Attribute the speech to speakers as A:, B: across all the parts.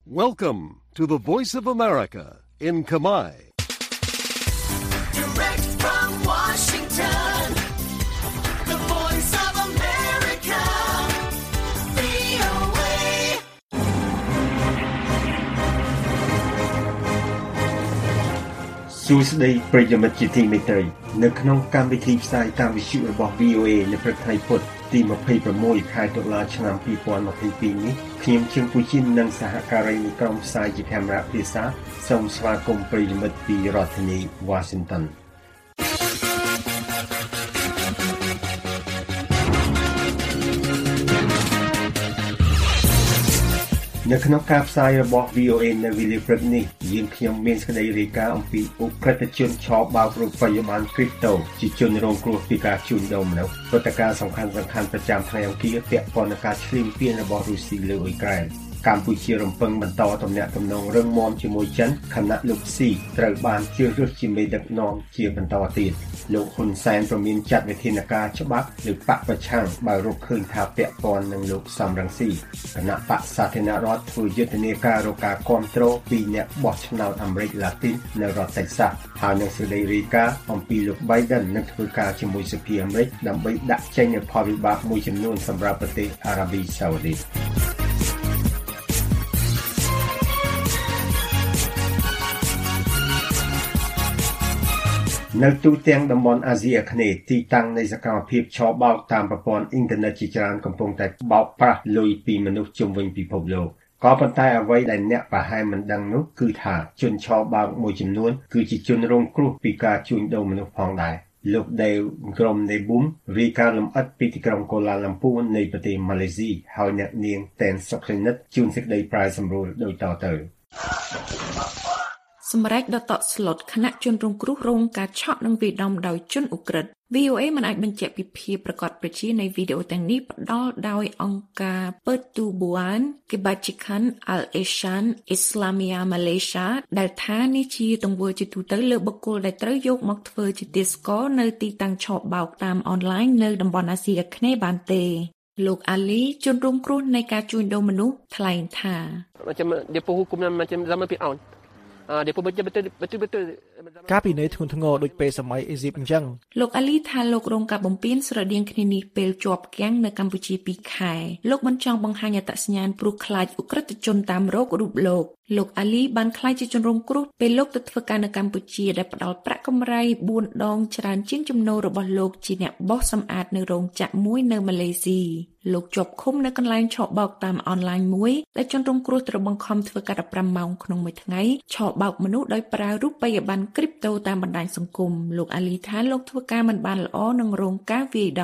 A: Welcome to the Voice of America in Khmer.
B: Direct from Washington, the Voice of America, VOA.
C: សួស្តីប្រិយមិត្តជាទីមេត្រីនៅក្នុងកម្មវិធីផ្សាយតាមវិទ្យុរបស់ VOA នៅព្រឹកថ្ងៃពុធទី26ខែតុលាឆ្នាំ2022នេះខ្ញុំជើងពូជីននិងសហការីនៃក្រុមផ្សាយជាកាមេរ៉ាភាសាសូមស្វាគមន៍ប្រិយមិត្តពីរដ្ឋធានី Washingtonនៅក្នុងការផ្សាយរបស់ VOA នៅវេលាព្រឹកនេះយើងខ្ញុំមានសេចក្តីរាយការណ៍អំពីឧក្រិដ្ឋជនឆោបបោករូបិយប័ណ្ណ Crypto ជាជនរងគ្រោះពីការជួញដូរមនុស្សព្រឹត្តិការណ៍សំខាន់ៗប្រចាំថ្ងៃអង្គារពាក់ព័ន្ធនឹងការឈ្លានពានរបស់រុស្ស៊ីលើអ៊ុយក្រែនកម្ពុជារំពឹងបន្តទំនាក់ទំនងរឹងមាំជាមួយចិនខណៈលោកស៊ីត្រូវបានជ្រើសរើសជាមេដឹកនាំជាបន្តទៀតលោកហ៊ុនសែនប្រមានចាត់វិធានការច្បាប់លើបកប្រឆាំងបើរកឃើញថាពាក់ព័ន្ធនឹងលោកសំរងស៊ីគណៈបកសាធារណរដ្ឋធ្វើយុទ្ធនាការរកការគាំទ្រពីអ្នកបោះឆ្នោតអាមេរិកឡាទីននៅរដ្ឋតិចសាសហើយនឹងសេចក្តីរាយការណ៍អំពីលោក Biden នឹងធ្វើការជាមួយសភាអាមេរិកដើម្បីដាក់ចេញនូវផលវិបាកមួយចំនួនសម្រាប់ប្រទេសអារ៉ាប៊ីសាអូឌីតនៅទូទាំងតំបន់អាស៊ីអាគ្នេយ៍ទីតាំងនៃសកម្មភាពឆបោកតាមប្រព័ន្ធអ៊ីនធឺណិតជាច្រើនកំពុងតែបោកប្រាស់លុយពីមនុស្សជុំវិញពិភពលោកក៏ប៉ុន្តែអ្វីដែលអ្នកប្រហែលមិនដឹងនោះគឺថាជនឆបោកមួយចំនួនគឺជាជនរងគ្រោះពីការជួញដូរមនុស្សផងដែរលោកដេវក្រុមនៃប៊ូមរាយការណ៍លម្អិតពីទីក្រុងកូឡាឡាំពូនៃប្រទេសម៉ាឡេស៊ីហើយអ្នកនាងតែនសុកក្លីនិតជួនសេចក្តីប្រាយសម្រួលដូចតទៅ
D: សម្រាប់ដតស្លុតគណៈជនរងគ្រោះរងការឆក់និងវាយដំដោយជនឧក្រិដ្ឋ VOA មិនអាចបញ្ជាក់ពីភាពប្រកបប្រជានៃវីដេអូទាំងនេះផ្ដល់ដោយអង្គការ Pertubuhan Kebajikan Al-Ihsan Islamia Malaysia ដែលថានេះជាទង្វើជាទូទៅលើបុគ្គលដែលត្រូវយកមកធ្វើជាទាសករនៅទីតាំងឆបោកតាមអនឡាញនៅតំបន់អាស៊ីអាគ្នេយ៍បានទេលោកអាលីជនរងគ្រោះនៃការជួញដូរមនុស្សថ្លែងថា
E: macam depa hukum macam zaman Firaun depa betul
F: ការពិន័យធ្ងន់ធ្ងរដូចពេលសម័យអេស៊ីបអញ្ចឹង
D: លោកអាលីថាលោករងការបំពានស្រដៀងគ្នានេះពេលជាប់គាំងនៅកម្ពុជា2ខែលោកមិនចង់បង្ហាញអត្តសញ្ញាណព្រោះខ្លាចឧក្រិដ្ឋជនតាមរោគរូបលោកអាលីបានខ្លាចជាជនរងគ្រោះពេលលោកទៅធ្វើការនៅកម្ពុជាដែលផ្ដល់ប្រាក់កម្រៃ4ដងច្រើនជាងចំណូលរបស់លោកជាអ្នកបោសសម្អាតនៅរោងចក្រមួយនៅម៉ាឡេស៊ីលោកជាប់ឃុំនៅកន្លែងឆបោកតាមអនឡាញមួយដែលជនរងគ្រោះត្រូវបង្ខំធ្វើការ15ម៉ោងក្នុងមួយថ្ងៃឆបោកមនុស្សដោយប្រើរូបិយប័ណ្ណ Crypto តាមបណ្ដាញសង្គមលោកអាលីថាលោកធ្វើការមិនបានល្អនឹងរងការវាយដំ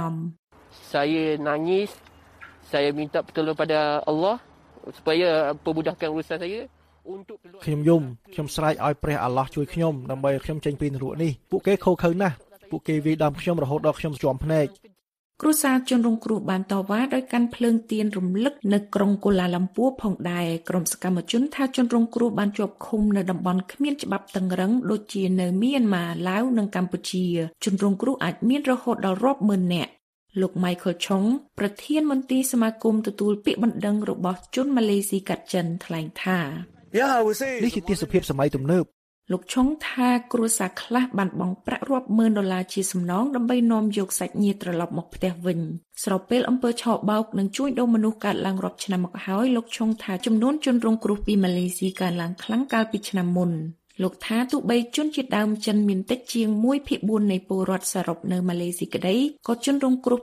E: saya nangis saya minta pertolongan pada Allah supaya permudahkan urusan saya untuk
F: ខ្ញុំស្រែកឲ្យព្រះអាឡោះជួយខ្ញុំដើម្បីឲ្យខ្ញុំចេញពីនរកនេះពួកគេខូខើណាស់ពួកគេវាយដំខ្ញុំរហូតដល់ខ្ញុំជាំភ្នែក
D: គ្រួសារជនរងគ្រោះបានតវ៉ាដោយកាន់ភ្លើងទៀនរំលឹកនៅក្រុងកូឡាឡាំពូផងដែរក្រុមសកម្មជនថាជនរងគ្រោះបានជាប់ឃុំនៅតំបន់គ្មានច្បាប់តឹងរ៉ឹងដូចជានៅមីយ៉ាន់ម៉ាឡាវនិងកម្ពុជាជនរងគ្រោះអាចមានរហូតដល់រាប់ម៉ឺននាក់លោក Michael Chong ប្រធានមន្ត្រីសមាគមទទួលពាក្យបណ្ដឹងរបស់ជនម៉ាឡេស៊ីកាត់ចិនថ្លែងថា
F: នេះជាទេសភាពសម័យទំនើប
D: លោកឆុងថាគ្រួសារខ្លះបានបង់ប្រាក់រាប់ម៉ឺនដុល្លារជាសំណងដើម្បីនាំយកសាច់ញាតិត្រឡប់មកផ្ទះវិញស្របពេលអំពើឆបោកនិងជួញដូរមនុស្សកើតឡើងរាប់ឆ្នាំមកហើយលោកឆុងថាចំនួនជនរងគ្រោះពីម៉ាឡេស៊ីកើនឡើងខ្លាំងកាលពីឆ្នាំមុនលោកថាទោះបីជនជាតិដើមចិនមានតិចជាង 1/4 នៃពលរដ្ឋសរុបនៅម៉ាឡេស៊ីក្តីក៏ជនរងគ្រោះ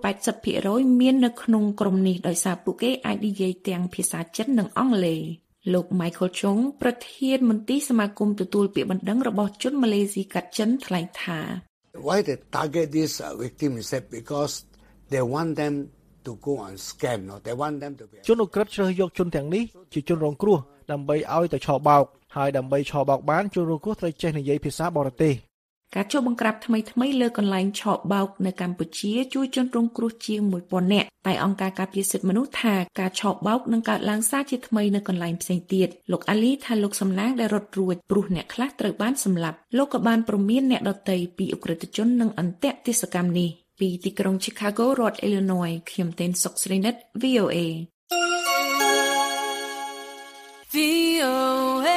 D: 80% មាននៅក្នុងក្រុមនេះដោយសារពួកគេអាចនិយាយទាំងភាសាចិននិងអង់គ្លេសលោក Michael Chong ប្រធានមន្ត្រីសមាគមទទួលពាក្យបណ្ដឹងរបស់ជនម៉ាឡេស៊ីកាត់ចិនថ្លែងថា
G: Why they target this victim is that because they want them to go on scam no they want them to be
F: ជនឧក្រិដ្ឋជ្រើសយកជនទាំងនេះជាជនរងគ្រោះដើម្បីឲ្យទៅឆបោកហើយដើម្បីឆបោកបានជនរងគ្រោះត្រូវចេះនិយាយភាសាបរទេស
D: ការចុះបង្ក្រាបថ្មីលើកន្លែងឆបោកនៅកម្ពុជាជួយជនរងគ្រោះជាង 1000 នាក់តែអង្គការការពារសិទ្ធិមនុស្សថាការឆបោកនឹងកើតឡើងសារជាថ្មីនៅកន្លែងផ្សេងទៀតលោកអាលីថាលោកសំណាងដែលរត់រួចព្រោះអ្នកខ្លះត្រូវបានសម្លាប់លោកក៏បានព្រមានអ្នកដទៃពីអ ுக ្រិតជននិងអន្ទាក់ទេសកម្មនេះពីទីក្រុង Chicago រដ្ឋ Illinois ខ្ញុំទេនសុកស្រីនិត VOA
B: VOA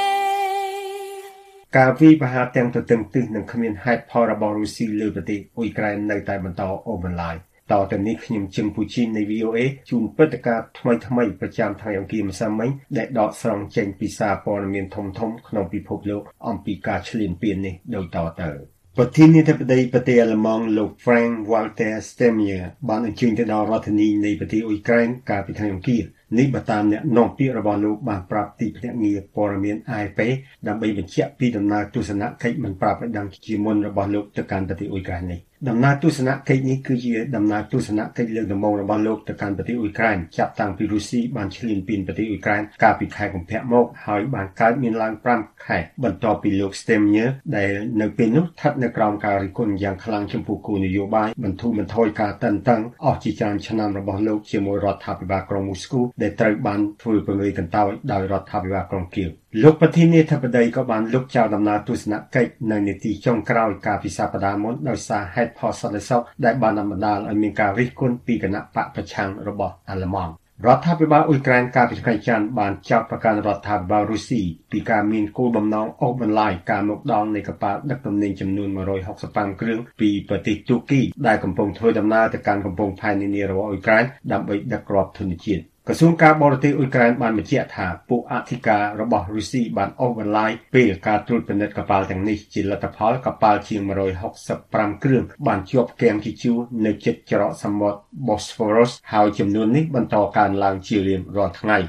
C: ការវិវហាទាំងទៅទាំងទិសនឹងគ្មានហេតុផលរបស់រុស្ស៊ីលើប្រទេសអ៊ុយក្រែននៅតែបន្តអូសបន្លាយតទៅនេះខ្ញុំជឹងពូជីននៃ VOA ជូនព្រឹត្តិការណ៍ថ្មីៗប្រចាំថ្ងៃអង្គារម្សិលមិញដែលដកស្រង់ចេញពីសារព័ត៌មានធំៗក្នុងពិភពលោកអំពីការឈ្លានពាននេះដូចតទៅប្រធានាធិបតីប្រទេសអាល្លឺម៉ង់លោក Frank Walter Steinmeier បានអញ្ជើញទៅដល់រដ្ឋធានីនៃប្រទេសអ៊ុយក្រែនកាលពីថ្ងៃអង្គារនេះបើតាមអ្នកនាំពាក្យរបស់លោកបានប្រាប់ទីភ្នាក់ងារព័ត៌មាន AFP ដើម្បីបញ្ជាក់ពីដំណើរទស្សនកិច្ចមិនប្រាប់ឲ្យដឹងជាមុនរបស់លោកទៅកាន់ប្រទេសអ៊ុយក្រែននេះដំណើរទស្សនកិច្ចនេះគឺជាដំណើរទស្សនកិច្ចលើកដំបូងរបស់លោកទៅកាន់ប្រទេសអ៊ុយក្រែនចាប់តាំងពីរុស្ស៊ីបានឈ្លានពានប្រទេសអ៊ុយក្រែនកាលពីខែកុម្ភៈមកហើយបានកើតមានឡើង5ខែបន្ទាប់ពីលោក Steinmeier ដែលនៅពេលនោះស្ថិតនៅក្រោមការរិះគន់យ៉ាងខ្លាំងចំពោះគោលនយោបាយបន្ធូរបន្ថយការតានតឹងអស់ជាច្រើនឆ្នាំរបស់លោកជាមួយរដ្ឋាភិបាលក្រុងមូស្គូដែលត្រូវបានធ្វើពង្រាយកន្តើយដោយរដ្ឋាភិបាលក្រុងគៀវលោកប្រធានាធិបតីក៏បានលុបចោលដំណើរទស្សនកិច្ចនៅនាទីចុងក្រោយកាលពីសប្តាហ៍មុនដោយសារហេតុផលសន្តិសុខដែលបានបណ្ដាលឲ្យមានការរិះគន់ពីគណៈបកប្រឆាំងរបស់អាល្លឺម៉ង់រដ្ឋាភិបាលអ៊ុយក្រែនកាលពីថ្ងៃច័ន្ទបានចោទប្រកាន់រដ្ឋាភិបាលរុស្ស៊ីពីការមានគោលបំណងអូសបន្លាយការមកដល់នៃកប៉ាល់ដឹកទំនិញចំនួន165គ្រឿងពីប្រទេសទូគីដែលកំពុងធ្វើដំណើរទៅកាន់កំពង់ផែនានារបស់អ៊ុយក្រែនដើម្បីដឹកគ្រាប់ធនជាតិក្រសួងការបរទេសអ៊ុយក្រែនបានបញ្ជាក់ថាពួកអធិការរបស់រុស្ស៊ីបានអូសបន្លាយពេលការត្រួតពិនិត្យកប៉ាល់ទាំងនេះជាលទ្ធផលកប៉ាល់ជាង165គ្រឿងបានជាប់គាំងជាជួរនៅជិតច្រកសមុទ្រ Bosphorus ហើយចំនួននេះបន្តកើនឡើងជារៀងរាល់ថ្ងៃ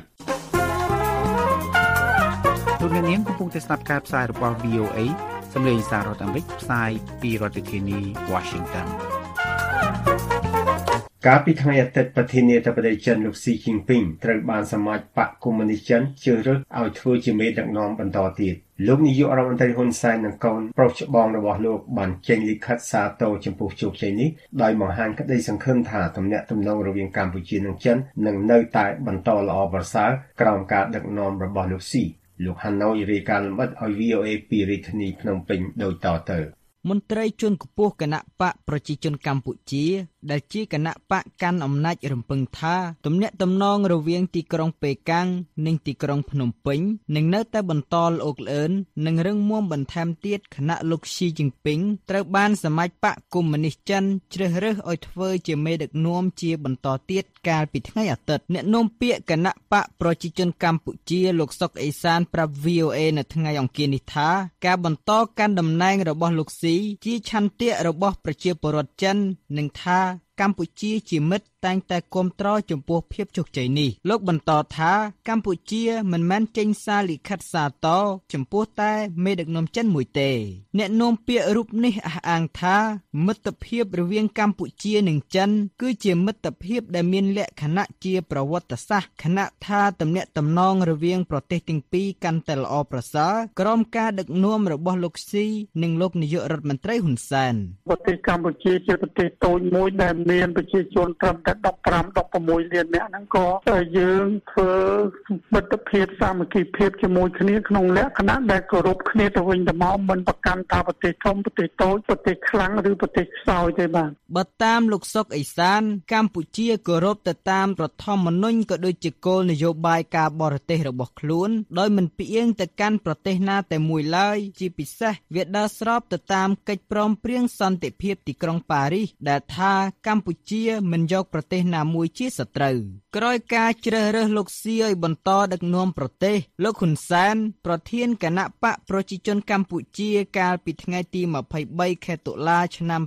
H: លោកអ្នកនាងកំពុងតែស្ដាប់ការផ្សាយរបស់ VOA សម្លេងសាររដ្ឋអាមេរិកផ្សាយពីរដ្ឋធានី Washington
C: កាលពីថ្ងៃអាទិត្យប្រធានាធិបតីចិនលោកស៊ីជីនពីងត្រូវបានសមាជបកកុម្មុយនីសចិនជ្រើសរើសឲ្យធ្វើជាមេដឹកនាំបន្តទៀតលោកនាយករដ្ឋមន្ត្រីហ៊ុនសែននិងកូនប្រុសច្បងរបស់លោកបានចេញលិខិតសារទរចំពោះជោគជ័យនេះដោយបង្ហាញក្តីសង្ឃឹមថាទំនាក់ទំនងរវាងកម្ពុជានិងចិននឹងនៅតែបន្តល្អប្រសើរក្រោមការដឹកនាំរបស់លោកស៊ីលោកហាណូយរាយការណ៍លម្អិតឲ្យ VOA ពីរាជធានីភ្នំពេញដូចតទៅ
I: មន្ត្រីជាន់ខ្ពស់គណៈបកប្រជាជនកម្ពុជាដែលជាគណៈបកកាន់អំណាចរំពឹងថាទំនាក់ទំនងរវាងទីក្រុងប៉េកាំងនិងទីក្រុងភ្នំពេញនឹងនៅតែបន្តល្អោកល្អឿននិងរឹងមាំបន្ថែមទៀតខណៈលោកស៊ីជីនពីងត្រូវបានសមាជបកកុម្មុយនីសចិនជ្រើសរើសឲ្យធ្វើជាមេដឹកនាំជាបន្តទៀតកាលពីថ្ងៃអាទិត្យអ្នកនាំពាក្យគណៈបកប្រជាជនកម្ពុជាលោកសុកអេសានប្រាប់ VOA នៅថ្ងៃអង្គារនេះថាការបន្តកាន់តំណែងរបស់លោកស៊ីជាឆន្ទៈរបស់ប្រជាពលរដ្ឋចិននិងថាកម្ពុជាជាមិត្តតែងតែគាំទ្រចំពោះភាពជោគជ័យនេះលោកបន្តថាកម្ពុជាមិនមែនចេញសារលិខិតសារតរចំពោះតែមេដឹកនាំចិនមួយទេអ្នកនាំពាក្យរូបនេះអះអាងថាមិត្តភាពរវាងកម្ពុជានិងចិនគឺជាមិត្តភាពដែលមានលក្ខណៈជាប្រវត្តិសាស្ត្រខណៈថាទំនាក់ទំនងរវាងប្រទេសទាំងពីរកាន់តែល្អប្រសើរក្រោមការដឹកនាំរបស់លោកស៊ីនិងលោកនាយករដ្ឋមន្ត្រីហ៊ុនសែន
J: ប្រទេសកម្ពុជាជាប្រទេសតូចមួយដែលមានប្រជាជនត្រឹមតែ15-16លាននាក់ហ្នឹងក៏យើងធ្វើមិត្តភាពសាមគ្គីភាពជាមួយគ្នាក្នុងលក្ខណៈដែលគោរពគ្នាទៅវិញទៅមកមិនប្រកាន់ថាប្រទេសធំប្រទេសតូចប្រទេសខ្លាំងឬប្រទេសខ្សោយទេបាទ
I: បើតាមលោកសុកអេសានកម្ពុជាគោរពទៅតាមរដ្ឋធម្មនុញ្ញក៏ដូចជាគោលនយោបាយការបរទេសរបស់ខ្លួនដោយមិនផ្អៀងទៅកាន់ប្រទេសណាតែមួយឡើយជាពិសេសវាដើរស្របទៅតាមកិច្ចព្រមព្រៀងសន្តិភាពទីក្រុងប៉ារីសដែលថាកម្ពុជាមិនយកប្រទេសណាមួយជាសត្រូវក្រោយការជ្រើសរើសលោកស៊ីឲ្យបន្តដឹកនាំប្រទេសលោកហ៊ុនសែនប្រធានគណៈបកប្រជាជនកម្ពុជាកាលពីថ្ងៃទី23ខែតុលាឆ្នាំ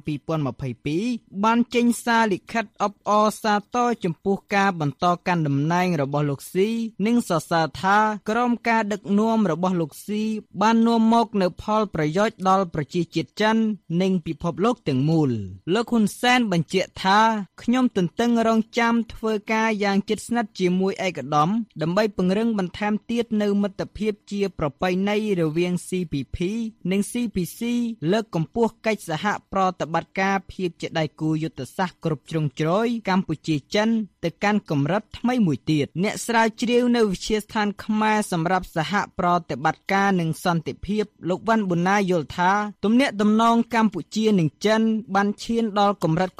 I: 2022បានចេញសារលិខិតអបអរសាទរចំពោះការបន្តកាន់តំណែងរបស់លោកស៊ីនិងសរសើរថាក្រោមការដឹកនាំរបស់លោកស៊ីបាននាំមកនូវផលប្រយោជន៍ដល់ប្រជាជាតិចិននិងពិភពលោកទាំងមូលលោកហ៊ុនសែនបញ្ជាក់ថាខ្ញុំទន្ទឹងរង់ចាំធ្វើការយ៉ាងជិតស្និទ្ធជាមួយឯកឧត្តមដើម្បីពង្រឹងបន្ថែមទៀតនូវមិត្តភាពជាប្រពៃណីរវាង CPP និង CPC លើកកម្ពស់កិច្ចសហប្រតិបត្តិការភាពជាដៃគូយុទ្ធសាស្ត្រគ្រប់ជ្រុងជ្រោយកម្ពុជាចិនទៅកាន់កម្រិតថ្មីមួយទៀតអ្នកស្រាវជ្រាវនៅវិទ្យាស្ថានខ្មែរសម្រាប់សហប្រតិបត្តិការនិងសន្តិភាពលោកវ៉ាន់ប៊ុនណាយល់ថាទំនាក់ទំនងកម្ពុជានិងចិនបានឈានដល់កម្រិតកំពូល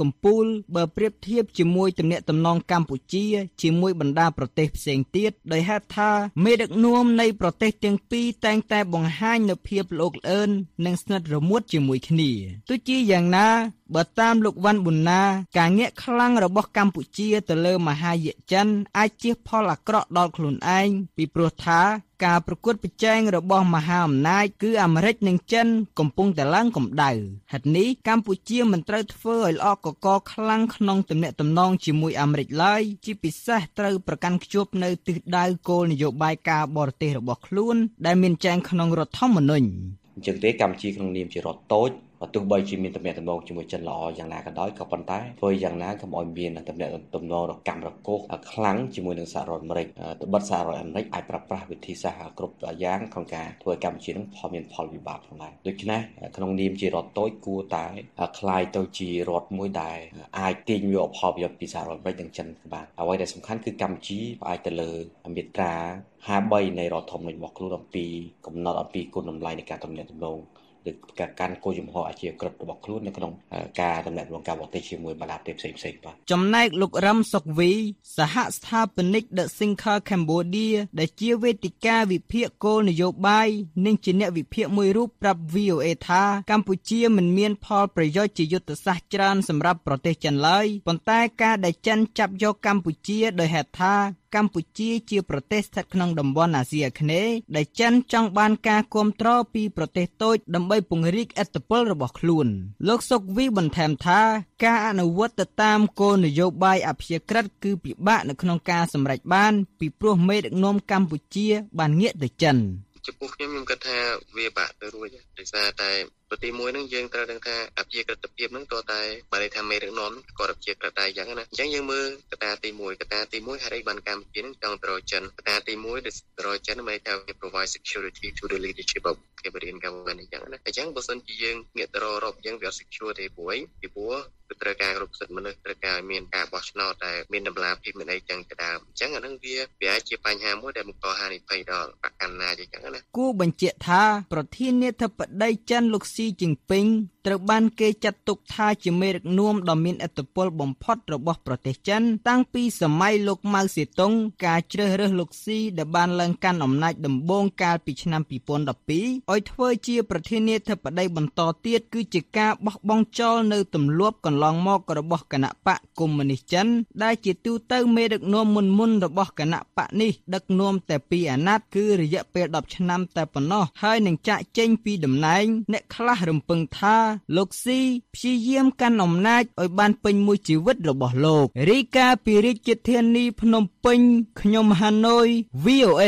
I: លបើប្រៀបធៀបជាមួយទំនាក់ទំនងកម្ពុជាជាមួយបណ្ដាប្រទេសផ្សេងទៀតដោយហេតុថាមេដឹកនាំនៃប្រទេសទាំងពីរតែងតែបង្ហាញនូវភាពល្អិតល្អើននិងស្និទ្ធរមួតជាមួយគ្នាទោះជាយ៉ាងណាបើតាមលោកវ៉ាន់ប៊ុនណាការងាកខ្លាំងរបស់កម្ពុជាទៅលើមហាយៈចិនអាចជះផលអាក្រក់ដល់ខ្លួនឯងពីព្រោះថាការប្រកួតប្រជែងរបស់មហាអំណាចគឺអាមេរិកនិងចិនកំពុងតែឡើងកម្ដៅហេតុនេះកម្ពុជាមិនត្រូវធ្វើឲ្យល្អកកខ្លាំងក្នុងទំនាក់ទំនងជាមួយអាមេរិកឡើយជាពិសេសត្រូវប្រកាន់ខ្ជាប់នៅទិសដៅគោលនយោបាយការបរទេសរបស់ខ្លួនដែលមានចែងក្នុងរដ្ឋធម្មនុញ្ញ
K: អញ្ចឹងទេកម្ពុជាក្នុងនាមជារដ្ឋតូចទោះបីជាមានទំនាក់ទំនងជាមួយចិនល្អយ៉ាងណាក៏ដោយក៏ប៉ុន្តែធ្វើយ៉ាងណាកុំឲ្យមានទំនាក់ទំនងរកម្មរកូសខ្លាំងជាមួយនឹងសហរដ្ឋអាមេរិកត្បិតសហរដ្ឋអាមេរិកអាចប្រើប្រាស់វិធីសាស្ត្រគ្រប់យ៉ាងក្នុងការធ្វើឲ្យកម្ពុជានឹងមានផលវិបាកផងដែរដូច្នេះក្នុងនាមជារដ្ឋតូចគួរតែក្លាយទៅជារដ្ឋមួយដែលអាចទាញយកផលប្រយោជន៍ពីសហរដ្ឋអាមេរិកនិងចិនបានអ្វីដែលសំខាន់គឺកម្ពុជាផ្អែកទៅលើមាត្រា53នៃរដ្ឋធម្មនុញ្ញរបស់ខ្លួនអំពីកំណត់អំពីគុណតម្លៃនៃការទំនាក់ទំនងឬការកាន់គោលជំហរអាជីវកម្មរបស់ខ្លួននៅក្នុងការតំណែងរបស់ការបរទេសជាមួយបណ្ដាប្រទេសផ្សេងៗបាទ
I: ចំណែកលោករឹមសុកវីសហស្ថាបនិក The Sinclair Cambodia ដែលជាវេទិកាវិភាគគោលនយោបាយនិងជាអ្នកវិភាគមួយរូបប្រាប់ VOA ថាកម្ពុជាមិនមានផលប្រយោជន៍ជាយុទ្ធសាស្ត្រច្រើនសម្រាប់ប្រទេសចិនឡើយប៉ុន្តែការដែលចិនចាប់យកកម្ពុជាដោយហេតុថាកម្ពុជាជាប្រទេសស្ថិតក្នុងតំបន់អាស៊ីអាគ្នេយ៍ដែលចិនចង់បានការគាំទ្រពីប្រទេសតូចដើម្បីពង្រីកឥទ្ធិពលរបស់ខ្លួនលោកសុកវីបន្ថែមថាការអនុវត្តទៅតាមគោលនយោបាយអព្យាក្រឹតគឺពិបាកនៅក្នុងការសម្រេចបានពីព្រោះមេដឹកនាំកម្ពុជាបានងាកទៅចិន
L: ចំពោះខ្ញុំគិតថាវាបាក់ទៅរួចដោយសារតែប្រទេសមួយហ្នឹងយើងត្រូវដឹងថាអព្យាក្រឹតភាពហ្នឹងតើតែបើន័យថាមេដឹកនាំក៏អព្យាក្រឹតដែរអញ្ចឹងណាអញ្ចឹងយើងមើលកត្តាទី1កត្តាទី1ហេតុអីបានកម្ពុជាហ្នឹងចង់ទៅចិនកត្តាទី1ដែលទៅចិនមិនថាវា provide security to the leadership of Cambodian government អញ្ចឹងណាអញ្ចឹងបើសិនជាយើងងាកទៅរកយើងវា secure ទេព្រោះគឺត្រូវការគ្រប់សិទ្ធិមនុស្សត្រូវការមានការបោះឆ្នោតដែលមានតម្លាភាពមានអីចឹងទៅដើមអញ្ចឹងអានឹងវាអាចជាបញ្ហាមួយដែលបង្កហានិភ័យដល់បកណ្ណាអញ្ចឹងណា
I: គួរបញ្ជាក់ថាប្រធានាធិបតីចិនលោកស៊ីជីងពីងត្រូវបានគេចាត់ទុកថាជាមេដឹកនាំដ៏មានឥទ្ធិពលបំផុតរបស់ប្រទេសចិនតាំងពីសម័យលោកម៉ៅសេតុងការជ្រើសរើសលោកស៊ីដែលបានឡើងកាន់អំណាចដំបូងកាលពីឆ្នាំ2012ឲ្យធ្វើជាប្រធានាធិបតីបន្តទៀតគឺជាការបោះបង់ចោលនៅទម្លាប់កន្លងមករបស់គណបកកុម្មុយនីសចិនដែលជាទូទៅមេដឹកនាំមុនរបស់គណបកនេះដឹកនាំតែ2អាណត្តិគឺរយៈពេល10ឆ្នាំតែប៉ុណ្ណោះហើយនឹងចាក់ចេញពីតំណែងអ្នកខ្លះរំពឹងថាលោកស៊ីព្យាយាមកាន់អំណាចឲ្យបានពេញមួយជីវិតរបស់លោករីកាពីរាជធានីភ្នំពេញខ្ញុំហាណូយ VOA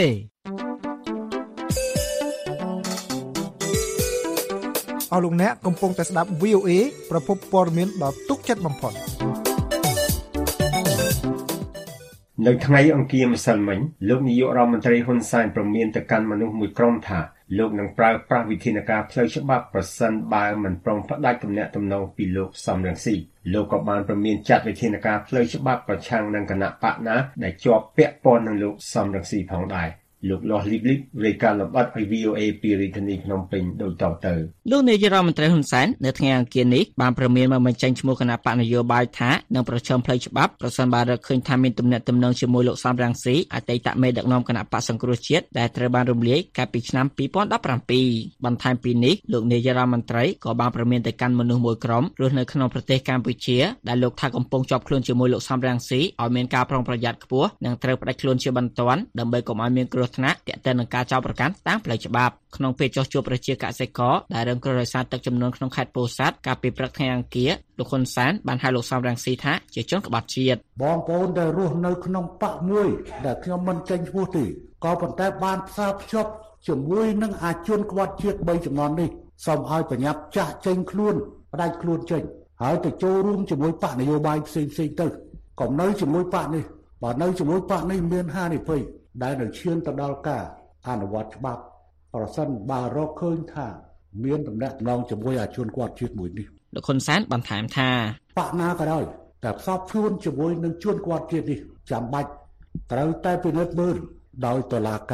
F: អស់លោកអ្នកកំពុងតែស្ដាប់ VOA ប្រភពព័ត៌មានដ៏ទុកចិត្តបំផុត
C: នៅថ្ងៃអង្គារម្សិលមិញលោកនាយករដ្ឋមន្ត្រីហ៊ុនសែនប្រមានទៅកាន់មនុស្សមួយក្រុមថាលោកនឹងប្រើប្រាស់វិធានការផ្លូវច្បាប់ប្រសិនបើមិនព្រមផ្ដាច់ទំនាក់ទំនងពីលោកសំរងស៊ីលោកក៏បានប្រមានចាត់វិធានការផ្លូវច្បាប់ប្រឆាំងនឹងគណៈបកណាដែលជាប់ពាក់ព័ន្ធនឹងលោកសំរងស៊ីផងដែរលោកលាស់លីបលីបរាយការណ៍លម្អិតឲ្យ VOA ពីរាជធានីភ្នំពេញដូចតទៅ
I: លោកនាយករដ្ឋមន្ត្រីហ៊ុនសែននៅថ្ងៃអង្គារនេះបានប្រមានមកបញ្ចេញឈ្មោះគណៈបកនយោបាយថានឹងប្រឆាំងផ្លូវច្បាប់ប្រសិនបើរកឃើញថាមានទំនាក់ទំនងជាមួយលោកសំរងស៊ីអតីតមេដឹកនាំគណៈបកសង្គ្រោះជាតិដែលត្រូវបានរំលាយកាលពីឆ្នាំ2017បន្ថែមពីនេះលោកនាយករដ្ឋមន្ត្រីក៏បានប្រមានទៅកាន់មនុស្សមួយក្រុមរស់នៅក្នុងប្រទេសកម្ពុជាដែលលោកថាកំពុងជាប់ខ្លួនជាមួយលោកសំរងស៊ីឲ្យមានការប្រុងប្រយ័ត្នខ្ពស់និងត្រូវផ្ដាច់ខ្លួនជាបន្ទាន់ដើម្បីកុំឲ្យមានគ្រោះថ្នាក់ទាក់ទងនឹងការចោទប្រកាន់តាមផ្លូវច្បាប់ក្នុងពេលចោះជួបប្រជាកសិករដែលរងគ្រោះដោយសារទឹកជំនន់ក្នុងខេត្តពោធិ៍សាត់កាលពីព្រឹកថ្ងៃអង្គារលោកហ៊ុនសែនបានហៅលោកសំរងស៊ីថាជាជនក្បត់ជាតិ
G: បងប្អូនដែលរស់នៅក្នុងបកមួយដែលខ្ញុំមិនចេញឈ្មោះទេក៏ប៉ុន្តែបានផ្សារភ្ជាប់ជាមួយនឹងអាជនក្បត់ជាតិ3ចំនួននេះសូមឲ្យប្រញាប់ចាក់ចេញខ្លួនផ្ដាច់ខ្លួនចេញហើយទៅចូលរួមជាមួយបកនយោបាយផ្សេងទៅកុំនៅជាមួយបកនេះបើនៅជាមួយបកនេះមានហានិភ័យដែលនឹងឈានទៅដល់ការអនុវត្តច្បាប់ប្រសិនបើរកឃើញថាមានតំណែងឡងជាមួយអាជនគាត់ជាតិមួយនេះ
I: លោកហ៊ុនសែនបន្ថែមថា
G: បកណាក៏ដោយតែផ្សព្វខ្លួនជាមួយនឹងជនគាត់ជាតិនេះចាំបាច់ត្រូវតែពិនិត្យមើលដោយតុលាការ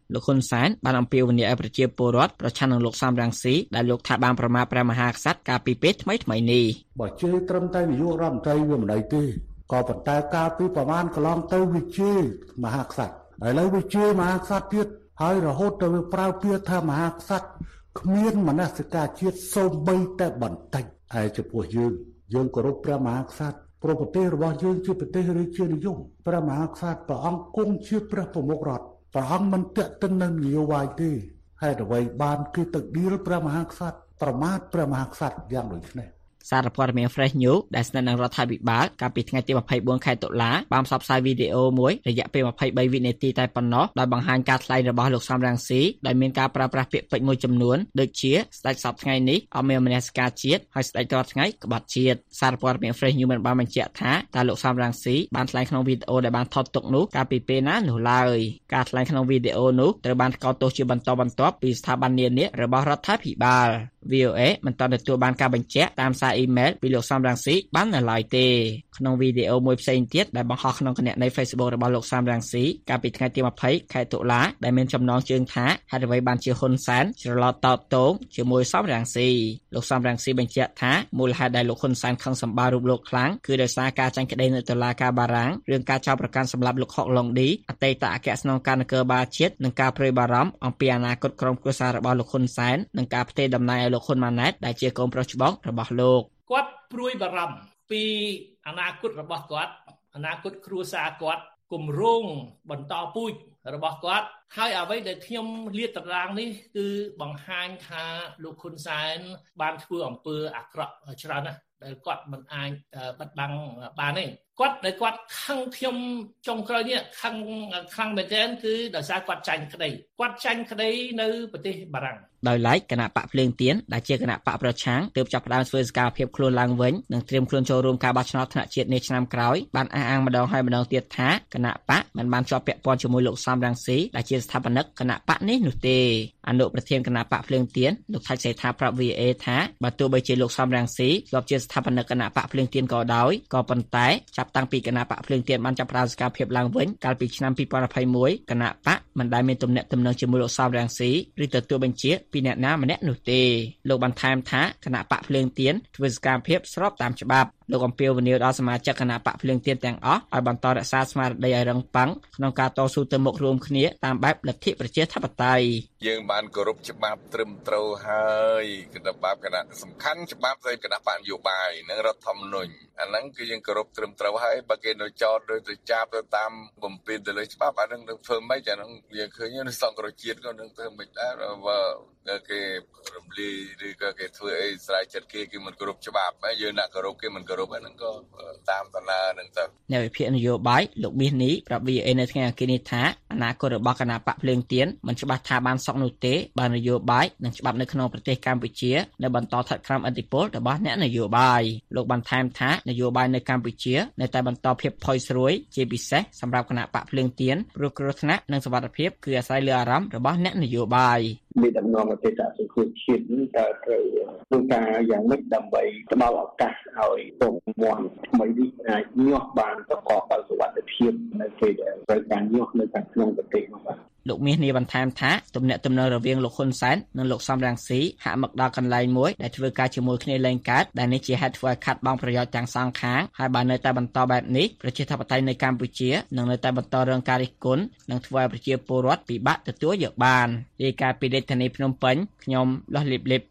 M: លោកហ៊ុនសែនបានអំពាវនាវឲ្យប្រជាពលរដ្ឋប្រឆាំងនឹងលោកសំរងស៊ីដែលលោកថាបានប្រមាថព្រះមហាក្សត្រកាលពីពេលថ្មីនេះ
G: បើជឿត្រឹមតែនាយករដ្ឋមន្ត្រីវាមិនដីទេក៏ប៉ុន្តែកាលពីប្រមាណកន្លងទៅវាជឿមហាក្សត្រឥឡូវវាជឿមហាក្សត្រទៀតហើយរហូតទៅវាប្រើពាក្យថាមហាក្សត្រគ្មានមនសិការជាតិសូម្បីតែបន្តិចហើយចំពោះយើងគោរពព្រះមហាក្សត្រប្រទេសរបស់យើងជាប្រទេសរាជានិយមព្រះមហាក្សត្រព្រះអង្គគង់ជាព្រះប្រមុខរដ្ឋព្រះអង្គមិនទាក់ទិននឹងនយោបាយទេហើយអ្វីបានគឺទៅឌីលព្រះមហាក្សត្រប្រមាថព្រះមហាក្សត្រយ៉ាងដូចនេះ
M: សារព័ត៌មាន Fresh News ដែលស្និទ្ធនឹងរដ្ឋាភិបាលកាលពីថ្ងៃទី24ខែតុលាបានផ្សព្វផ្សាយវីដេអូមួយរយៈពេល23វិនាទីតែប៉ុណ្ណោះដោយបង្ហាញការថ្លែងរបស់លោកសំរងស៊ីដែលមានការប្រើប្រាស់ពាក្យពេចន៍មួយចំនួនដូចជាស្ដេចសពថ្ងៃនេះអត់មានមនសិការជាតិហើយស្ដេចរាល់ថ្ងៃក្បត់ជាតិសារព័ត៌មាន Fresh News មិនបានបញ្ជាក់ថាតើលោកសំរងស៊ីបានថ្លែងក្នុងវីដេអូដែលបានថតទុកនោះកាលពីពេលណានោះឡើយការថ្លែងក្នុងវីដេអូនោះត្រូវបានកោតទោសជាបន្តបន្ទាប់ពីស្ថាប័ននានារបស់រដ្ឋាភិបាល VOA មិនទាន់ទទួលបានការបញ្ជាក់តាមសារអ៊ីមែលពីលោកសំរងស៊ីបាននៅឡើយទេក្នុងវីដេអូមួយផ្សេងទៀតដែលបង្ហោះក្នុងគណនី Facebook របស់លោកសំរងស៊ីកាលពីថ្ងៃទី20ខែតុលាដែលមានចំណងជើងថាហេតុអ្វីបានជាហ៊ុនសែនច្រឡោតតោតងជាមួយសំរងស៊ីលោកសំរងស៊ីបញ្ជាក់ថាមូលហេតុដែលលោកហ៊ុនសែនខឹងសម្បារូបលោកខ្លាំងគឺដោយសារការចាញ់ក្តីនៅតុលាការបារាំងរឿងការចោទប្រកាន់សម្លាប់លោកហុកឡុងឌីអតីតអគ្គស្នងការនគរបាលជាតិនិងការព្រួយបារម្ភអំពីអនាគតក្រុមគ្រួសាររបស់លោកហ៊ុនសែននិងការផ្ទេរតំណែងឲ្យលោកហ៊ុនម៉ាណែតដែលជាកូនប្រុសច្បងរបស់លោក
N: គាត់ព្រួយបារម្ភពីអនាគតរបស់គាត់អនាគតគ្រួសារគាត់គម្រោងបន្តពូជរបស់គាត់ហើយអ្វីដែលខ្ញុំលាតត្រដាងនេះគឺបង្ហាញថាលោកហ៊ុនសែនបានធ្វើអំពើអាក្រក់ច្រើនណាស់ដែលគាត់មិនអាចបិទបាំងបានទេគាត់ខឹងខ្ញុំចុងក្រោយនេះខឹងខ្លាំងមែនទែនគឺដោយសារគាត់ចាញ់ក្តីនៅប្រទេសបារាំង
M: ដោយឡែកគណៈបកភ្លើងទៀនដែលជាគណៈបកប្រឆាំងទើបចាប់ផ្ដើមធ្វើសកម្មភាពខ្លួនឡើងវិញនិងត្រៀមខ្លួនចូលរួមការបោះឆ្នោតថ្នាក់ជាតិនាឆ្នាំក្រោយបានអះអាងម្ដងហើយម្ដងទៀតថាគណៈបកមិនបានជាប់ពាក់ព័ន្ធជាមួយលោកសំរងស៊ីដែលជាស្ថាបនិកគណៈបកនេះនោះទេអនុប្រធានគណៈបកភ្លើងទៀនលោកថៃសេដ្ឋាប្រាប់ VA ថាបើទោះបីជាលោកសំរងស៊ីជាប់ជាស្ថាបនិកគណៈបកភ្លើងទៀនក៏ដោយក៏ប៉ុន្តែចាប់តាំងពីគណៈបកភ្លើងទៀនបានចាប់ផ្ដើមសកម្មភាពឡើងវិញកាលពីឆ្នាំ2021គណៈបកមិនដែលមានទំនាក់ទំនងជាមួយលោកសំរងស៊ីឬទទួលបញ្ជាពីអ្នកណាម្នាក់នោះទេលោកបានថែមថាគណៈបកភ្លើងទៀនធ្វើសកម្មភាពស្របតាមច្បាប់លោកអំពាវនាវដល់សមាជិកគណៈបកភ្លើងទៀនទាំងអស់ឲ្យបន្តរក្សាស្មារតីឲ្យរឹងប៉ឹងក្នុងការតស៊ូទៅមុខរួមគ្នាតាមបែបលទ្ធិប្រជាធិបតេយ្យ
O: យើងបានគោរពច្បាប់ត្រឹមត្រូវហើយគណៈបកគណៈសំខាន់ច្បាប់ស្អីគណៈបកនយោបាយនិងរដ្ឋធម្មនុញ្ញអាហ្នឹងគឺយើងគោរពត្រឹមត្រូវហើយបើគេនៅចោទឬទៅចាប់ទៅតាមបំពេញទៅលើច្បាប់អាហ្នឹងធ្វើម៉េចអាហ្នឹងយើងឃើញនៅសង្គ្រោះជាតិក៏នឹងធ្វើមិនដែរបើគេរំលាយឬក៏គេធ្វើអីស្រ័យចិត្តគេមិនគោរពច្បាប់ហើយយើងអ្នកគោរពគេមិនគោរពហ្នឹងក៏តាមដំណើរហ្នឹងទៅ
M: អ្នកវិភាគនយោបាយលោកមាសនេះប្រាប់ VA នៅថ្ងៃអង្គារនេះថាអនាគតរបស់គណៈបកភ្លើងទៀនមិនច្បាស់ថាបានសុខនោះទេបើនយោបាយនិងច្បាប់នៅក្នុងប្រទេសកម្ពុជានៅបន្តស្ថិតក្រោមឥទ្ធិពលរបស់អ្នកនយោបាយលោកបានថែមថានយោបាយនៅកម្ពុជានៅតែបន្តភាពផុយស្រួយជាពិសេសសម្រាប់គណៈបកភ្លើងទៀនព្រោះគ្រោះថ្នាក់និងសុវត្ថិភាពគឺអាស្រ័យលើអារម្មណ៍របស់អ្នកនយោបាយ
P: មានដំណងអតីតសង្គ្រោះជាតិនេះតើត្រូវធ្វើការយ៉ាងម៉េចដើម្បីផ្ដល់ឱកាសឲ្យពលរដ្ឋថ្មីនេះអាចញាស់បានប្រកបដោយសុវត្ថិភាពនៅពេលដែលត្រូវការញាស់នៅក្នុងប្រទេសនោះបាទ
M: លោកមាសនេះបន្ថែមថាទំនាក់ទំនងរវាងលោកហ៊ុនសែននិងលោកសំរងស៊ីហាក់មកដល់កន្លែងមួយដែលធ្វើការជាមួយគ្នាលែងកើតដែលនេះជាហេតុធ្វើឲ្យខាត់បងប្រយោជន៍ទាំងសងខាងហើយបើនៅតែបន្តបែបនេះប្រជាធិបតេយ្យនៅកម្ពុជានឹងនៅតែបន្តរងការរិះគន់និងធ្វើឲ្យប្រជាពលរដ្ឋពិបាកទទួលយកបានរាយការណ៍ពីរាជធានីភ្នំពេញខ្ញុំលោះលីបលីប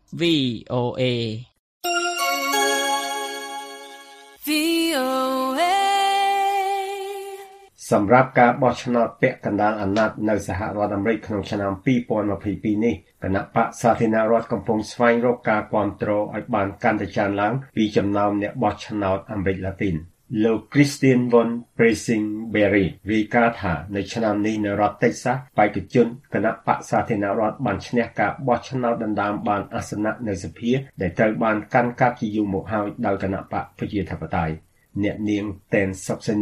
M: VOA
C: សម្រាប់ការបោះឆ្នោតពាក់កណ្ដាលអាណត្តិនៅសហរដ្ឋអាមេរិកក្នុងឆ្នាំ2022នេះគណៈបកសាធារណរដ្ឋកំពុងស្វែងរកការគាំទ្រឲ្យបានកាន់តែច្រើនឡើងពីចំណោមអ្នកបោះឆ្នោតអាមេរិកឡាទីនលោក Christine von Pressingberry រាយការណ៍ថានៅឆ្នាំនេះនៅរដ្ឋ Texas បេក្ខជនគណៈបកសាធារណរដ្ឋបានឈ្នះការបោះឆ្នោតដណ្ដើមបានអាសនៈនៅសភាដែលត្រូវបានកាន់កាប់ជាយូរមកហើយដោយគណៈបកប្រជាធិបតេយ្យអ្នកនាង Ten Subsenet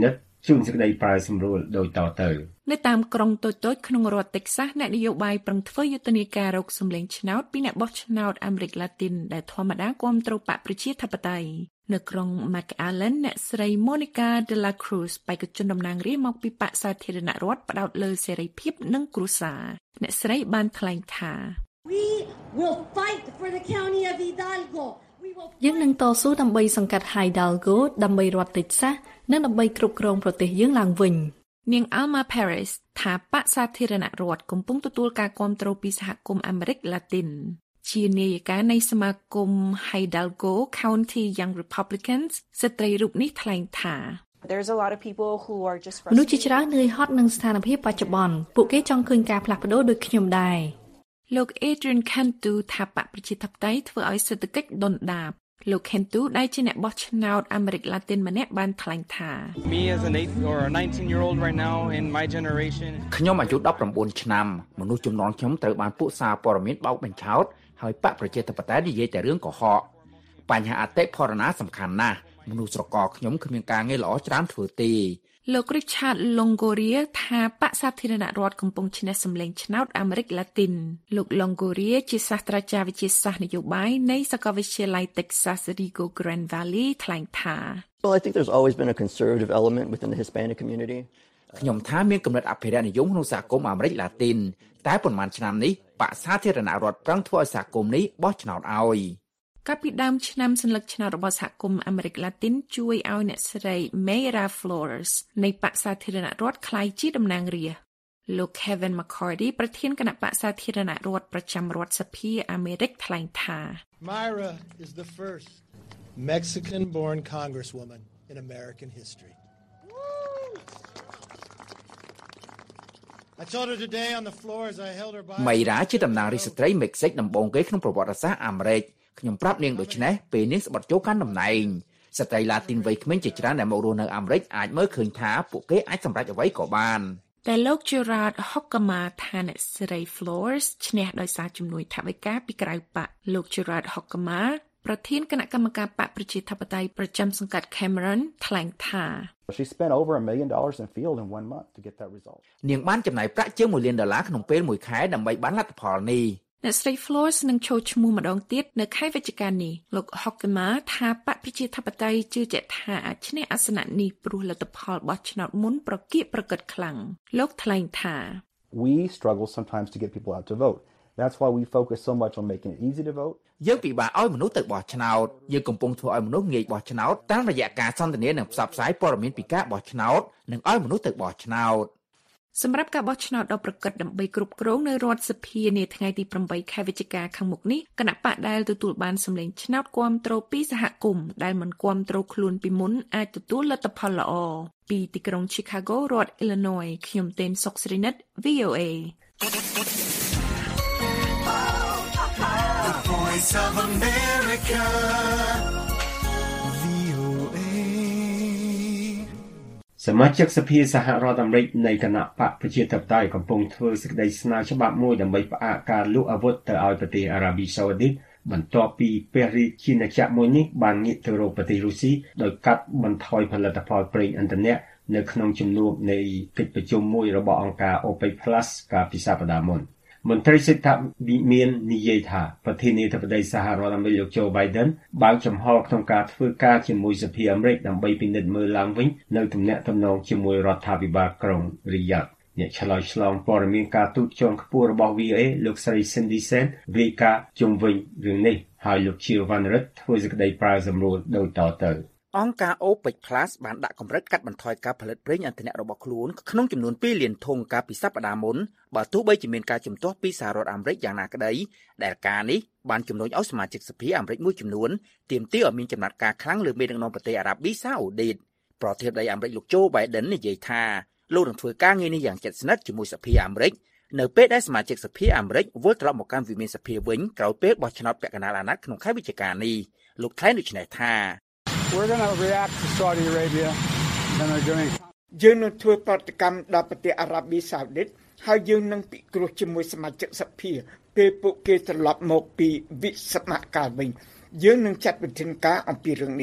C: ជួនសេចក្តីប្រែសម្រួលដោយតទៅ
D: នៅតាមក្រុងតូចៗក្នុងរដ្ឋ Texas អ្នកនយោបាយប្រឹងធ្វើយុទ្ធនាការរកសម្លេងឆ្នោតពីអ្នកបោះឆ្នោតអាមេរិកឡាទីនដែលធម្មតាគាំទ្របកប្រជាធិបតេយ្យនៅក្រុង McAllen អ្នកស្រី Monica de la Cruz បេក្ខជនតំណាងរាស្ត្រមកពីបកសាធារណរដ្ឋផ្ដោតលើសេរីភាពនិងគ្រួសារអ្នកស្រីបានថ្លែងថា
Q: We will fight for the county of Hidalgo.
R: យើងនឹងតស៊ូដើម្បីសង្កាត់ Hidalgo ដើម្បីរដ្ឋ Texas និងដើម្បីគ្រប់គ្រងប្រទេសយើងឡើងវិញ
D: នាង Alma Perez ថាបកសាធារណរដ្ឋកំពុងទទួលការគាំទ្រពីសហគមន៍អាមេរិកឡាទីនជានាយិកានៃសមាគម Hidalgo County Young Republicans ស្ត្រីរូបនេះថ្លែងថា
R: There's a lot of people who are just មនុស្សជាច្រើននឿយហត់នឹងស្ថានភាពបច្ចុប្បន្នពួកគេចង់ឃើញការផ្លាស់ប្ដូរដូចខ្ញុំដែរ
D: លោក Adrian Cantu ថាបកប្រជាធិបតេយ្យធ្វើឲ្យសេដ្ឋកិច្ចដុនដាបលោក Cantu ដែលជាអ្នកបោះឆ្នោតអាមេរិកឡាទីនម្នាក់បានថ្លែងថា
S: Me as a 19-year-old right now in my generation
T: ខ្ញុំអាយុ19ឆ្នាំមនុស្សជំនាន់ខ្ញុំត្រូវបានពួកសារព័ត៌មានបោកបញ្ឆោតហើយបកប្រជាធិបតេយ្យនិយាយតែរឿងកុហកបញ្ហាអតិផរណាសំខាន់ណាស់មនុស្សស្រកខ្ញុំគ្មានការងារល្អច្រើនធ្វើទេ
D: លោក Richard Longoria ថាបកសាធារណរដ្ឋកំពុងឈ្នះសម្លេងឆ្នោតអាមេរិកឡាទីនលោក Longoria ជាសាស្ត្រាចារ្យវិទ្យាសាស្ត្រនយោបាយនៃសាកលវិទ្យាល័យ Texas Rio Grande Valley ថ្លែងថា
U: Well, I think there's always been a conservative element within the Hispanic community.
T: ខ្ញុំថាមានគំនិតអភិរក្សនិយមក្នុងសហគមន៍អាមេរិកឡាទីនតែប៉ុន្មានឆ្នាំនេះបកសាធារណរដ្ឋប្រឹងធ្វើឲ្យសហគមន៍នេះបោះឆ្នោតឲ្យ
D: កាលពីដើមឆ្នាំសัญลักษณ์ឆ្នោតរបស់សហគមន៍អាមេរិកឡាទីនជួយឲ្យអ្នកស្រី Mayra Flores នៃបកសាធារណរដ្ឋក្លាយជាតំណាងរាស្ត្រលោក Kevin McCarthy ប្រធានគណៈបកសាធារណរដ្ឋប្រចាំរដ្ឋសភាអាមេរិកថ្លែងថា
V: Mayra is the first Mexican-born congresswoman in American history. I told her today on the floor as I held her by
T: Mayra ជាតំណាងរាស្ត្រស្ត្រីមិចស៊ិកដំបូងគេក្នុងប្រវត្តិសាស្ត្រអាមេរិកខ្ញុំប្រាប់នាងដូច្នេះពេលនាងស្បត់ចូលកាន់តំណែងស្ត្រីឡាទីនវ័យក្មេងជាច្រើនដែលមករស់នៅអាមេរិកអាចមើលឃើញថាពួកគេអាចសម្រេចអ្វីក៏បាន
D: តែលោក Gerard Hockema ថាអ្នកស្រី Flores ឈ្នះដោយសារជំនួយថវិកាពីក្រៅបកលោក Gerard Hockema ប្រធានគណៈកម្មការបកប្រជាធិបតេយ្យប្រចាំសង្កាត់ Cameron ថ្លែងថា
W: She spent over $1 million in field in 1 month to get that result.
T: នាងបានចំណាយប្រាក់ជាង$1 លានក្នុងពេលមួយខែដើម្បីបានលទ្ធផលនេះ
D: អ្នកស្រី Flores នឹងចូលឈ្មោះម្ដងទៀតនៅខែវិច្ឆិកានេះលោក Hockema ថាបកប្រជាធិបតេយ្យជឿជាក់ថាអាចឈ្នះអាសនៈនេះព្រោះលទ្ធផលបោះឆ្នោតមុនប្រកៀកប្រកិតខ្លាំងលោកថ្លែងថា
W: We struggle sometimes to get people out to vote. That's why we focus so much on making it easy to vote.
T: យើងពិបាកឲ្យមនុស្សទៅបោះឆ្នោតយើងកំពុងធ្វើឲ្យមនុស្សងាយបោះឆ្នោតតាមរយៈការសន្ទនានិងផ្សព្វផ្សាយព័ត៌មានពីការបោះឆ្នោតនិងឲ្យមនុស្សទៅបោះឆ្នោត
D: សម្រាប់ការបោះឆ្នោតដ៏ប្រកបដើម្បីគ្រប់គ្រងនៅរដ្ឋសភានាថ្ងៃទី8ខែវិច្ឆិកាខាងមុខនេះគណៈបកដែលទទួលបានសម្លេងឆ្នោតគាំទ្រពីសហគមន៍ដែលមិនគាំទ្រខ្លួនពីមុនអាចទទួលលទ្ធផលល្អពីទីក្រុង Chicago រដ្ឋ Illinois ខ្ញុំទេនសុកស្រីនិត VOA
B: The Voice of America
C: សមាជិកសភាសហរដ្ឋអាមេរិកនៃគណៈបកប្រជាធិបតេយ្យកំពុងធ្វើសេចក្តីស្នើច្បាប់មួយដើម្បីផ្អាកការលក់អាវុធទៅឲ្យប្រទេសអារ៉ាប៊ីសាអូឌីតបន្ទាប់ពីព្រះរាជាណាចក្រមួយនេះបានងាកទៅរកប្រទេសរុស្ស៊ីដោយកាត់បន្ថយផលិតផលប្រេងឥន្ធនៈនៅក្នុងជំនួបនៃកិច្ចប្រជុំមួយរបស់អង្គការ OPEC Plus កាលពីសប្តាហ៍មុនមន្ត្រីសេដ្ឋវិមាននិយាយថាប្រធានាធិបតីសហរដ្ឋអាមេរិកលោក Joe Biden បើកចំហក្នុងការធ្វើការជាមួយសភាអាមេរិកដើម្បីពិនិត្យមើលឡើងវិញនៅទំនាក់ទំនងជាមួយរដ្ឋាភិបាលក្រុងរីយ៉ាដអ្នកឆ្លើយឆ្លងព័ត៌មានការទូតជាន់ខ្ពស់របស់ VOA លោកស្រី Cindy Sen រាយការណ៍ជុំវិញរឿងនេះហើយលោក Jill Van Rit ធ្វើសេចក្តីប្រាសម្រួលដូចតទៅ
T: អង្គការ OPEC Plus បានដាក់កម្រិតកាត់បន្ថយការផលិតប្រេងឥន្ធនៈរបស់ខ្លួនក្នុងចំនួន2លានធុងកាលពីសប្តាហ៍មុនបើទោះបីជាមានការជំទាស់ពីសហរដ្ឋអាមេរិកយ៉ាងណាក្តីដែលការនេះបានជំរុញឲ្យសមាជិកសភាអាមេរិកមួយចំនួនទាមទារឲ្យមានចំណាត់ការខ្លាំងលើមេដឹកនាំប្រទេសអារ៉ាប៊ីសាអូឌីតប្រធានាធិបតីអាមេរិកលោក Joe Biden និយាយថាលោកនឹងធ្វើការងារនេះយ៉ាងជិតស្និទ្ធជាមួយសភាអាមេរិកនៅពេលដែលសមាជិកសភាអាមេរិកវិលត្រឡប់មកកាន់វិមានសភាវិញក្រោយពេលបោះឆ្នោតពាក់កណ្ដាលអាណត្តិក្នុងខែវិច្ឆិកានេះលោកថ្លែងដូចនេះថា
X: We're going to react to Saudi Arabia and they're doing
Y: យើងនឹងធ្វើប្រតិកម្មដល់ប្រទេសអារ៉ាប៊ីសាអូឌីតហើយយើងនឹងពិគ្រោះជាមួយសមាជិកសភាពេលពួកគេត្រឡប់មកពីវិសមកាលវិញយើងនឹងចាត់វិធានការអំពីរឿងនេះ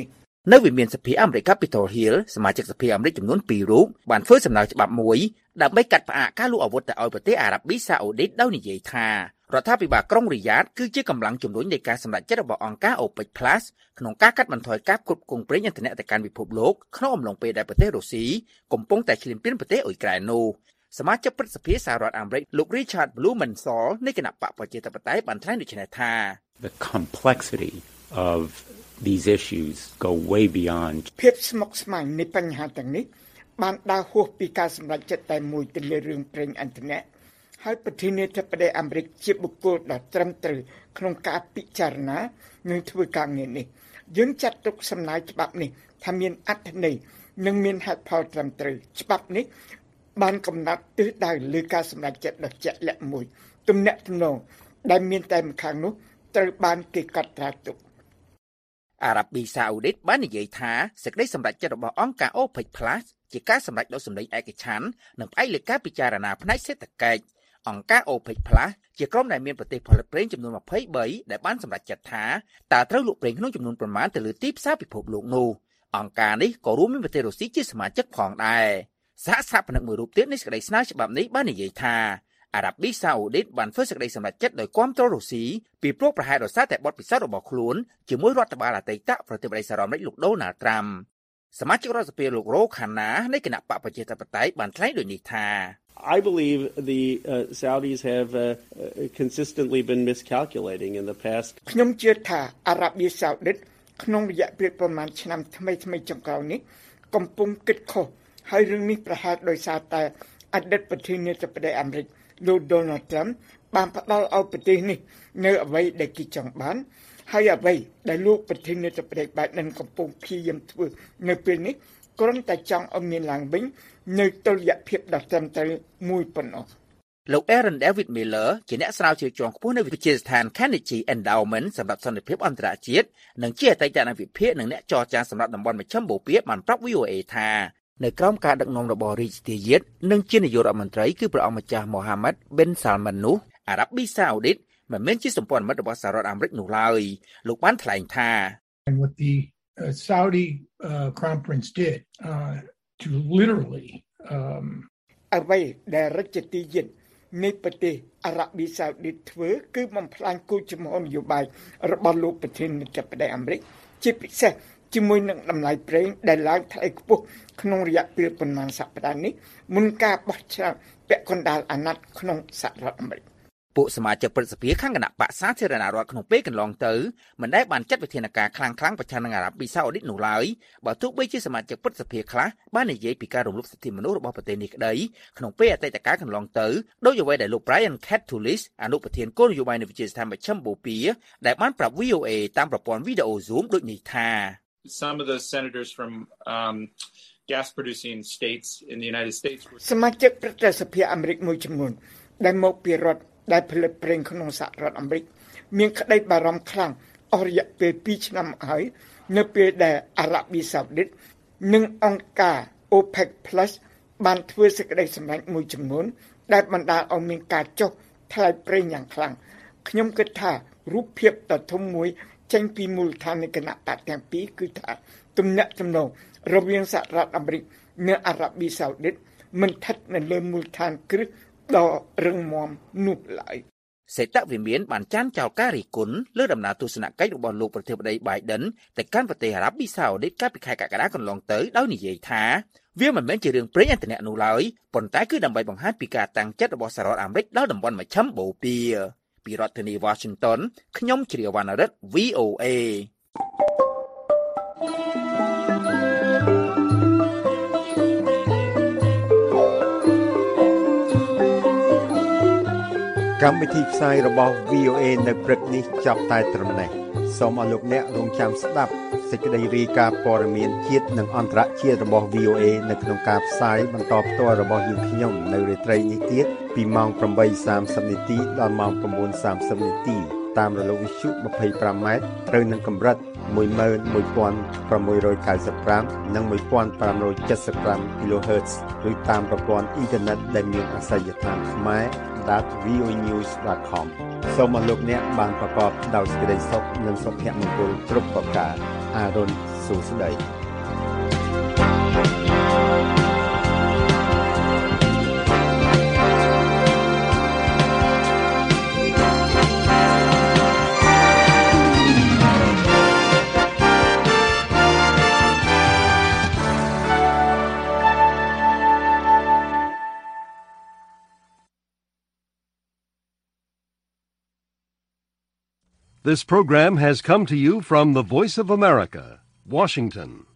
T: នៅវិមានសភាអាមេរិក Capitol Hill សមាជិកសភាអាមេរិកចំនួន2រូបបានធ្វើសំណើច្បាប់មួយដើម្បីកាត់ផ្អាកការលក់អាវុធទៅឲ្យប្រទេសអារ៉ាប៊ីសាអូឌីតដោយនិយាយថារដ្ឋាភិបាលក្រុងរីយ៉ាតគឺជាកម្លាំងជំរុញនៃការសម្រេចចិត្តរបស់អង្គការ OPEC Plus ក្នុងការកាត់បន្ថយការផ្គត់ផ្គង់ប្រេងឥន្ធនៈទៅកាន់ពិភពលោកក្នុងអំឡុងពេលដែលប្រទេសរុស្ស៊ីកំពុងតែឈ្លានពានប្រទេសអ៊ុយក្រែននោះសមាជិកព្រឹទ្ធសភាសហរដ្ឋអាមេរិកលោក Richard Blumenthal នៃគណៈបកប្រជាធិបតេយ្យបានថ្លែងដូចនេះថា
A: The complexity of these issues go way beyond
Y: ភាពស្មុគស្មាញនៃបញ្ហាទាំងនេះបានដើរហួសពីការសម្រេចចិត្តតែមួយទៅលើរឿងប្រេងឥន្ធនៈហើយប្រធានាធិបតីអាមេរិកជាបុគ្គលដ៏ត្រឹមត្រូវក្នុងការពិចារណានិងធ្វើការងារនេះយើងចាត់ទុកសំណើច្បាប់នេះថាមានអត្ថន័យនិងមានហេតុផលត្រឹមត្រូវច្បាប់នេះបានកំណត់ទិសដៅលើការសម្រេចចិត្តដ៏ជាក់លាក់មួយទំនាក់ទំនងដែលមានតែម្ខាងនោះត្រូវបានគេកត់ត្រាទុកអារ៉ាប៊ីសាអូឌីតបាននិយាយថាសេចក្តីសម្រេចចិត្តរបស់អង្គការ OPEC Plus ជាការសម្រេចដោយសម្លេងឯកច្ឆន្ទនិងផ្អែកលើការពិចារណាផ្នែកសេដ្ឋកិច្ចអង្គការ OPEC Plus ជាក្រុមដែលមានប្រទេសផលិតប្រេងចំនួន23ដែលបានសម្រេចចិត្តថាតើត្រូវលក់ប្រេងក្នុងចំនួនប្រមាណទៅលើទីផ្សារពិភពលោកនោះអង្គការនេះក៏រួមមានប្រទេសរុស្ស៊ីជាសមាជិកផងដែរសហស្ថាបនិកមួយរូបទៀតនៃសេចក្តីស្នើច្បាប់នេះបាននិយាយថាអារ៉ាប៊ីសាអូឌីតបានធ្វើសេចក្តីសម្រេចចិត្តដោយគាំទ្ររុស្ស៊ីពីព្រោះប្រហែលដោយសារតែបទពិសោធន៍របស់ខ្លួនជាមួយរដ្ឋបាលអតីតប្រធានាធិបតីសហរដ្ឋអាមេរិកលោកដូណាល់ត្រាំសមាជិករដ្ឋសភាលោករ៉ូខាណានៃគណៈបកប្រជាធិបតេយ្យបានថ្លែងដូចនេះថា
E: I believe the Saudis have consistently been miscalculating in the past.
Y: ខ្ញុំជឿថាអារ៉ាប៊ីសាអូឌីតក្នុងរយៈពេលប្រមាណឆ្នាំថ្មីចុងក្រោយនេះកំពុងគិតខុសហើយរឿងនេះប្រហែលដោយសារតែអតីតប្រធានាធិបតីអាមេរិកលោក Donald Trump បានផ្ដល់ឲ្យប្រទេសនេះនៅអ្វីដែលគេចង់បានហើយអ្វីដែលលោកប្រធានាធិបតី Biden កំពុងព្យាយាមធ្វើនៅពេលនេះគ្រាន់តែចង់ឲ្យមានឡើងវិញនៅតុល្យភាពដ៏ត្រឹមត្រូវមួយប៉ុណ្ណោះលោក Aaron David Miller ជាអ្នកស្រាវជ្រាវជាន់ខ្ពស់នៅវិទ្យាស្ថាន Carnegie Endowment សម្រាប់សន្តិភាពអន្តរជាតិនិងជាអតីតអ្នកវិភាគនិងអ្នកចរចាសម្រាប់តំបន់មជ្ឈិមបូព៌ាបានប្រាប់ VOA ថានៅក្រោមការដឹកនាំរបស់រាជធាយាទនិងជានាយករដ្ឋមន្ត្រីគឺព្រះអង្គម្ចាស់ Mohammed bin Salman នោះអារ៉ាប៊ីសាអូឌីតមិនមែនជាសម្ព័ន្ធមិត្តរបស់សហរដ្ឋអាមេរិកនោះឡើយលោកបានថ្លែងថា
H: And what the Saudi Crown Prince did to literally
Y: អ្វីដែលរដ្ឋាភិបាលនៃប្រទេសអារ៉ាប៊ីសាអូឌីតធ្វើគឺបំផ្លាញគោលជំហរនយោបាយរបស់លោកប្រធានាធិបតីអាមេរិកជាពិសេសជាមួយនឹងតម្លៃប្រេងដែលឡើងថ្លៃខ្ពស់ក្នុងរយៈពេលប៉ុន្មានសប្តាហ៍នេះមុនការបោះឆ្នោតពាក់កណ្ដាលអាណត្តិក្នុងសហរដ្ឋអាមេរិកពួកសមាជិកព្រឹទ្ធសភាខាងគណៈបកសាធារណរដ្ឋក្នុងពេលកន្លងទៅមិនដែលបានចាត់វិធានការខ្លាំងៗប្រឆាំងនឹងអារ៉ាប៊ីសាអូឌីតនោះឡើយបើទោះបីជាសមាជិកព្រឹទ្ធសភាខ្លះបាននិយាយពីការរំលោភសិទ្ធិមនុស្សរបស់ប្រទេសនេះក្តីក្នុងពេលអតីតកាលកន្លងទៅដោយអ្វីដែលលោក Brian Katulis អនុប្រធានគោលនយោបាយនៃវិទ្យាស្ថានមជ្ឈិមបូព៌ាដែលបានប្រាប់ VOA តាមប្រព័ន្ធវីដេអូ Zoom ដូចនេះថា
J: Some of those senators from gas producing states in the United States
Y: សមាជិកព្រឹទ្ធសភាអាមេរិកមួយចំនួនដែលមកពីរដ្ឋដែលផលិតប្រេងក្នុងសហរដ្ឋអាមេរិកមានក្តីបារម្ភខ្លាំងអស់រយៈពេល2ឆ្នាំហើយនៅពេលដែលអារ៉ាប៊ីសាអូឌីតនិងអង្គការ OPEC Plus បានធ្វើសេចក្តីសម្រេចមួយចំនួនដែលបណ្ដាលឲ្យមានការចុះថ្លៃប្រេងយ៉ាងខ្លាំងខ្ញុំគិតថារូបភាពដ៏ធំមួយចេញពីមូលដ្ឋាននៃគណៈបកទាំងពីរគឺថាទំនាក់ទំនងរវាងសហរដ្ឋអាមេរិកនិងអារ៉ាប៊ីសាអូឌីតមិនស្ថិតនៅលើមូលដ្ឋានគ្រឹះដ៏រឹងមាំនោះឡើយសេតវិមានបានចានចោលការរិះគន់លើដំណើរទស្សនកិច្ចរបស់លោកប្រធានាធិបតី Biden ទៅកាន់ប្រទេសអារ៉ាប៊ីសាអូឌីតកាលពីខែកក្កដាកន្លងទៅដោយនិយាយថាវាមិនមែនជារឿងប្រេងឥន្ធនៈនោះឡើយប៉ុន្តែគឺដើម្បីបង្ហាញពីការតាំងចិត្តរបស់សហរដ្ឋអាមេរិកដល់តំបន់មជ្ឈិមបូព៌ាពីរដ្ឋធានី Washington ខ្ញុំជ្រាវណ្ណរិទ្ធ VOA
C: កម្មវិធីផ្សាយរបស់ VOA នៅព្រឹកនេះចាប់តែត្រឹមនេះសូមអរលោកអ្នករងចាំស្ដាប់សេចក្តីរាយការណ៍ព័ត៌មានជាតិនិងអន្តរជាតិរបស់ VOA នៅក្នុងការផ្សាយបន្តផ្ទាល់របស់យើងខ្ញុំនៅរាត្រីនេះទៀតពីម៉ោង 8:30 នាទីដល់ម៉ោង 9:30 នាទីតាមរលកវិទ្យុ 25 ម៉ែត្រត្រូវនឹងកម្រិត 11695 និង 1575 kHz ឬតាមប្រព័ន្ធអ៊ីនធឺណិតដែលមានអាសយដ្ឋានខ្មែរ.voanews.com សូមអរលោកអ្នកបានប្រកបដោយសេចក្តីសុខនិងសុភមង្គលគ្រប់ប្រការអារុន
W: សួស្តី
F: This program has come to you from the Voice of America, Washington.